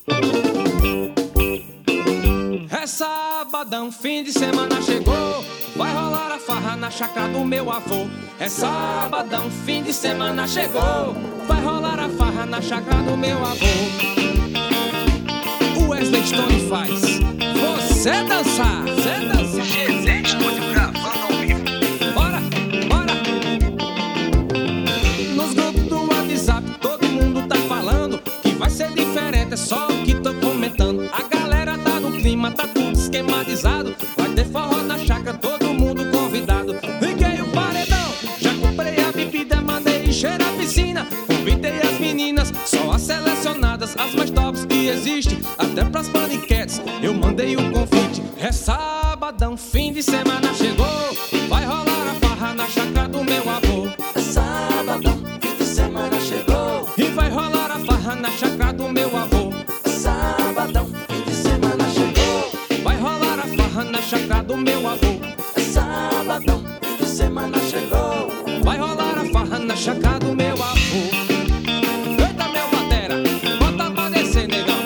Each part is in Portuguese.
É sabadão, fim de semana chegou, vai rolar a farra na chácara do meu avô. É sabadão, fim de semana chegou, vai rolar a farra na chácara do meu avô. O Wesley Stone faz você dançar, você dançar. Wesley Stone gravando ao vivo. Bora, bora. Nos grupos do WhatsApp todo mundo tá falando que vai ser diferente, é só o que tô comentando. A galera tá no clima, tá tudo esquematizado. Vai ter forró na chácara, todo mundo convidado. Liguei o paredão, já comprei a bebida, mandei encher a piscina. Convidei as meninas, só as selecionadas, as mais tops que existem, até pras paniquetes eu mandei o convite. É sabadão, fim de semana chegou, vai rolar a farra na chácara do meu avô. É sabadão, fim de semana chegou, E vai rolar a farra na chácara do meu avô. é sabadão, fim de semana chegou, Vai rolar a farra na chácara do meu avô. é sabadão, fim de semana chegou. Vai rolar a farra na chácara do meu avô. Eita, meu batera, bota pra descer, negão.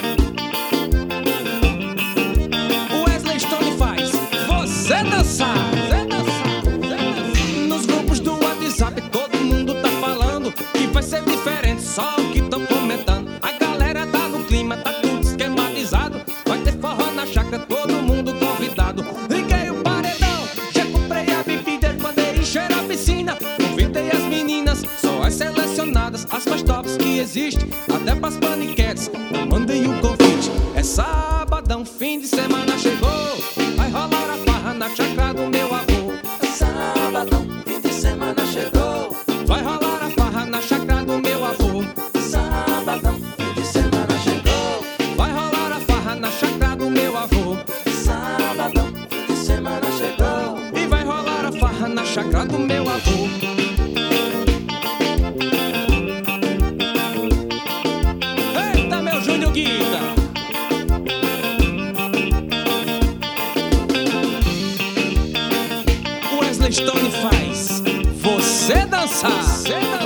O Wesley Stone faz você dançar, você dançar, você dançar. Nos grupos do WhatsApp todo mundo tá falando que vai ser diferente, só o que tão comentando. A galera tá no clima, tá tudo esquematizado. Vai ter forró na chácara, todo mundo convidado. Liguei o paredão, já comprei a bebida, mandei encher a piscina. Convidei as meninas, só as selecionadas, as mais tops que existem, até pras paniquetes eu mandei o convite. É sabadão, fim de semana chegou, vai rolar a farra na chácara do meu avô. É sabadão, fim de semana chegou, Vai rolar a farra na chácara do meu avô. é sabadão, fim de semana chegou, Vai rolar a farra na chácara do meu avô. é sabadão, fim de semana chegou. E vai rolar a farra na chácara do meu avô. Eita, meu Júnior Guida. O Wesley Stone faz você dançar, você dançar.